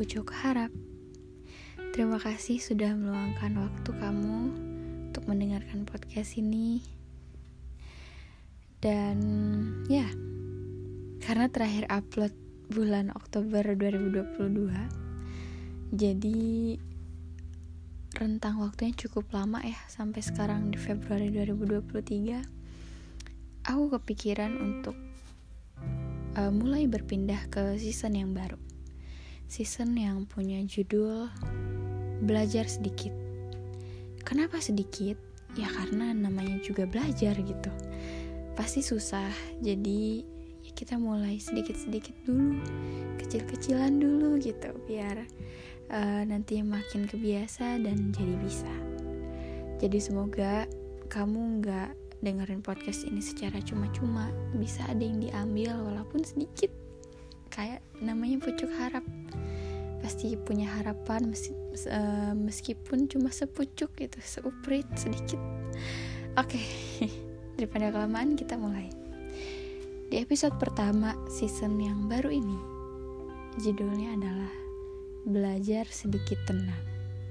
Pucuk Harap. Terima kasih sudah meluangkan waktu kamu untuk mendengarkan podcast ini. Dan ya, karena terakhir upload bulan Oktober 2022, jadi rentang waktunya cukup lama ya, sampai sekarang di Februari 2023. Aku kepikiran untuk mulai berpindah ke season yang baru. Season yang punya judul Belajar Sedikit. Kenapa sedikit? Ya karena namanya juga belajar gitu. Pasti susah, jadi ya kita mulai sedikit-sedikit dulu, kecil-kecilan dulu gitu, biar nanti makin kebiasa dan jadi bisa. Jadi semoga kamu gak dengerin podcast ini secara cuma-cuma, bisa ada yang diambil walaupun sedikit. Kayak namanya Pucuk Harap, pasti punya harapan meskipun cuma sepucuk gitu, seuprit sedikit. Oke, daripada kelamaan kita mulai. Di episode pertama season yang baru ini, judulnya adalah Belajar Sedikit Tenang.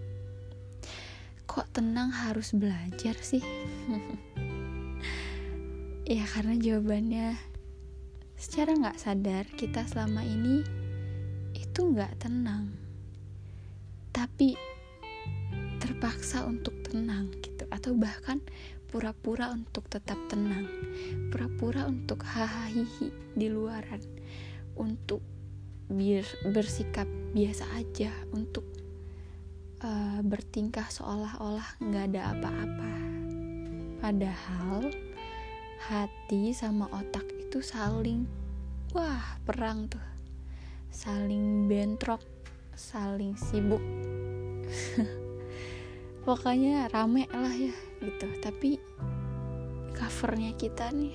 Kok tenang harus belajar sih? Ya karena jawabannya, secara gak sadar kita selama ini itu gak tenang, tapi terpaksa untuk tenang gitu, atau bahkan pura-pura untuk tetap tenang, pura-pura untuk hahaha di luaran, untuk bersikap biasa aja, untuk bertingkah seolah-olah gak ada apa-apa. Padahal hati sama otak itu saling perang tuh, saling bentrok, saling sibuk. Pokoknya rame lah ya gitu. Tapi covernya kita nih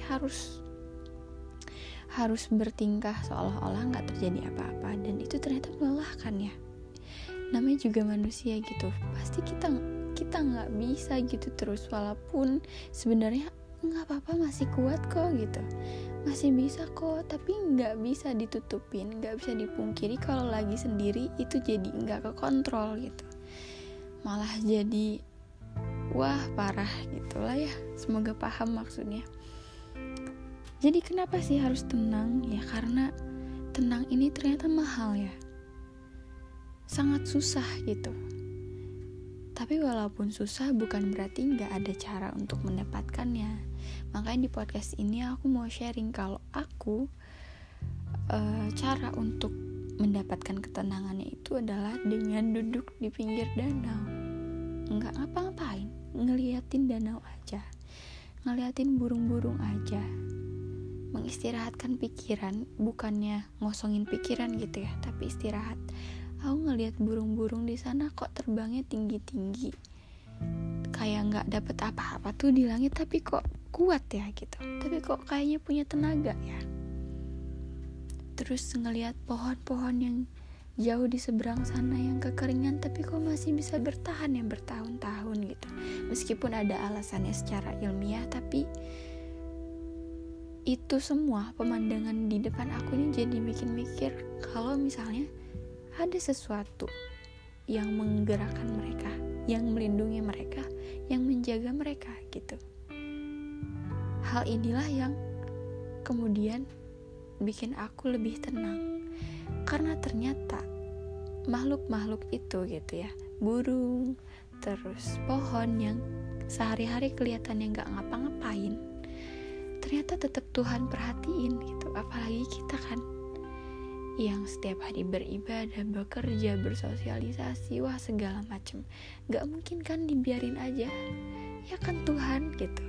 harus bertingkah seolah-olah gak terjadi apa-apa, dan itu ternyata melelahkan ya. Namanya juga manusia gitu, pasti kita gak bisa gitu terus, walaupun sebenarnya nggak apa-apa, masih kuat kok gitu, masih bisa kok, tapi nggak bisa ditutupin, nggak bisa dipungkiri kalau lagi sendiri itu jadi nggak kekontrol gitu, malah jadi parah gitulah ya. Semoga paham maksudnya. Jadi kenapa sih harus tenang? Ya karena tenang ini ternyata mahal ya, sangat susah gitu. Tapi walaupun susah bukan berarti nggak ada cara untuk mendapatkannya. Makanya di podcast ini aku mau sharing kalau aku cara untuk mendapatkan ketenangannya itu adalah dengan duduk di pinggir danau, nggak ngapa-ngapain, ngeliatin danau aja, ngeliatin burung-burung aja, mengistirahatkan pikiran, bukannya ngosongin pikiran gitu ya, tapi istirahat. Aku ngeliat burung-burung di sana kok terbangnya tinggi-tinggi, kayak nggak dapet apa-apa tuh di langit, tapi kok kuat ya gitu, tapi kok kayaknya punya tenaga ya. Terus ngeliat pohon-pohon yang jauh di seberang sana yang kekeringan, tapi kok masih bisa bertahan ya bertahun-tahun gitu, meskipun ada alasannya secara ilmiah. Tapi itu semua pemandangan di depan aku ini jadi bikin mikir kalau misalnya ada sesuatu yang menggerakkan mereka, yang melindungi mereka, yang menjaga mereka gitu. Hal inilah yang kemudian bikin aku lebih tenang, karena ternyata makhluk-makhluk itu gitu ya, burung, terus pohon yang sehari-hari kelihatannya gak ngapa-ngapain, ternyata tetap Tuhan perhatiin gitu. Apalagi kita kan yang setiap hari beribadah, bekerja, bersosialisasi, segala macem, gak mungkin kan dibiarin aja, ya kan Tuhan gitu.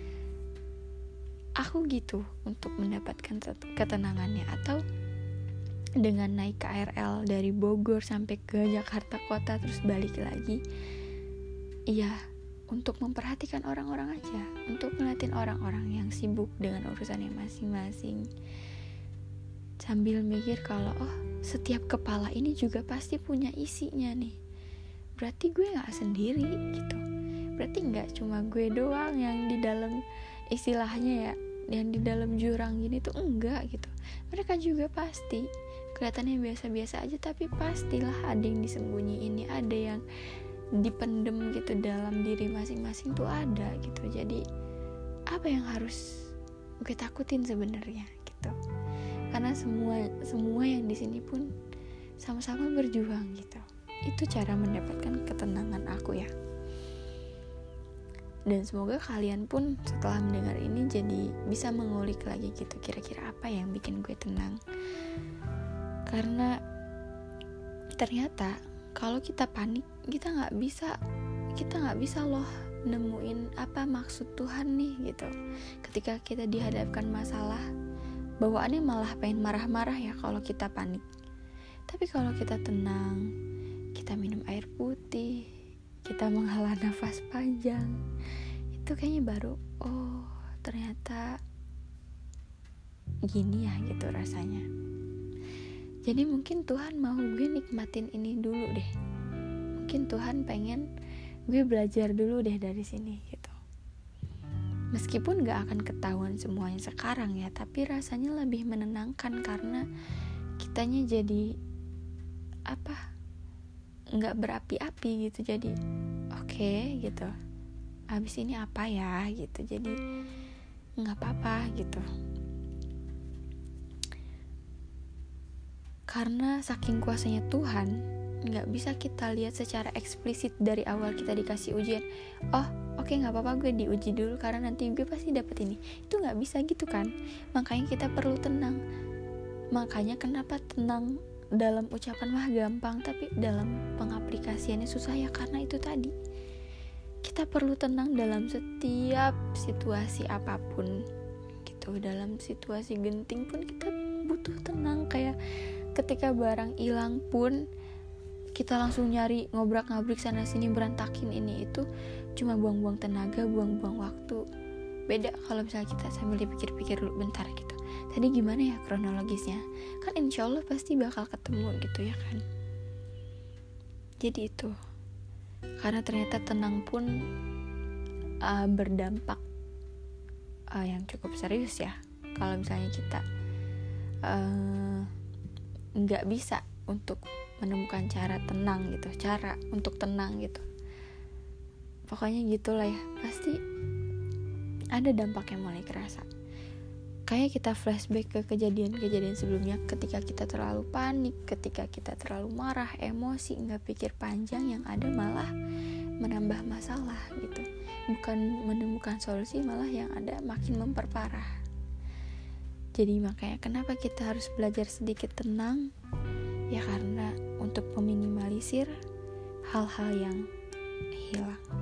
Aku gitu untuk mendapatkan ketenangannya. Atau dengan naik KRL dari Bogor sampai ke Jakarta kota terus balik lagi, iya, untuk memperhatikan orang-orang aja, untuk ngeliatin orang-orang yang sibuk dengan urusannya masing-masing, sambil mikir kalau setiap kepala ini juga pasti punya isinya nih, berarti gue gak sendiri gitu, berarti gak cuma gue doang yang di dalam, istilahnya ya, yang di dalam jurang gini tuh enggak gitu. Mereka juga pasti kelihatannya biasa-biasa aja, tapi pastilah ada yang disembunyiin, ada yang dipendem gitu dalam diri masing-masing tuh ada gitu. Jadi apa yang harus gue takutin sebenarnya gitu, karena semua yang di sini pun sama-sama berjuang gitu. Itu cara mendapatkan ketenangan aku ya. Dan semoga kalian pun setelah mendengar ini jadi bisa mengulik lagi gitu, kira-kira apa yang bikin gue tenang. Karena ternyata kalau kita panik, kita nggak bisa loh nemuin apa maksud Tuhan nih gitu. Ketika kita dihadapkan masalah, bawaannya malah pengen marah-marah ya kalau kita panik. Tapi kalau kita tenang, kita minum air putih, kita menghela nafas panjang, itu kayaknya baru oh ternyata gini ya gitu rasanya. Jadi mungkin Tuhan mau gue nikmatin ini dulu deh, mungkin Tuhan pengen gue belajar dulu deh dari sini gitu. Meskipun gak akan ketahuan semuanya sekarang ya, tapi rasanya lebih menenangkan karena kitanya jadi gak berapi-api gitu. Jadi oke, gitu, abis ini apa ya gitu, jadi gak apa-apa gitu. Karena saking kuasanya Tuhan, gak bisa kita lihat secara eksplisit dari awal kita dikasih ujian. Oh oke, gak apa-apa gue diuji dulu karena nanti gue pasti dapet ini. Itu gak bisa gitu kan. Makanya kita perlu tenang. Makanya kenapa tenang dalam ucapan mah gampang, tapi dalam pengaplikasiannya susah ya, karena itu tadi. Kita perlu tenang dalam setiap situasi apapun gitu. Dalam situasi genting pun kita butuh tenang. Kayak ketika barang hilang pun kita langsung nyari, ngobrak-ngabrik sana sini, berantakin ini itu, cuma buang-buang tenaga, buang-buang waktu. Beda kalau misalnya kita sambil dipikir-pikir dulu bentar gitu, tadi gimana ya kronologisnya, kan insya Allah pasti bakal ketemu gitu ya kan. Jadi itu, karena ternyata tenang pun berdampak yang cukup serius ya. Kalau misalnya kita nggak bisa untuk menemukan cara tenang gitu, cara untuk tenang gitu, pokoknya gitulah ya, pasti ada dampak yang mulai kerasa. Kayak kita flashback ke kejadian-kejadian sebelumnya, ketika kita terlalu panik, ketika kita terlalu marah, emosi, nggak pikir panjang, yang ada malah menambah masalah gitu, bukan menemukan solusi, malah yang ada makin memperparah. Jadi makanya kenapa kita harus belajar sedikit tenang, ya karena untuk meminimalisir hal-hal yang hilang.